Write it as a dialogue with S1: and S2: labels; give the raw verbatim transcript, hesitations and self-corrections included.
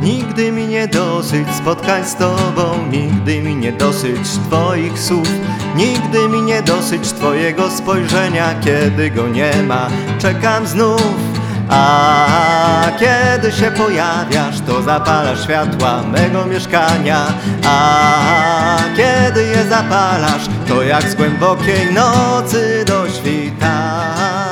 S1: Nigdy mi nie dosyć spotkań z Tobą, nigdy mi nie dosyć Twoich słów, nigdy mi nie dosyć Twojego spojrzenia. Kiedy go nie ma, czekam znów. A kiedy się pojawiasz, to zapalasz światła mego mieszkania. A kiedy je zapalasz, to jak z głębokiej nocy do świta.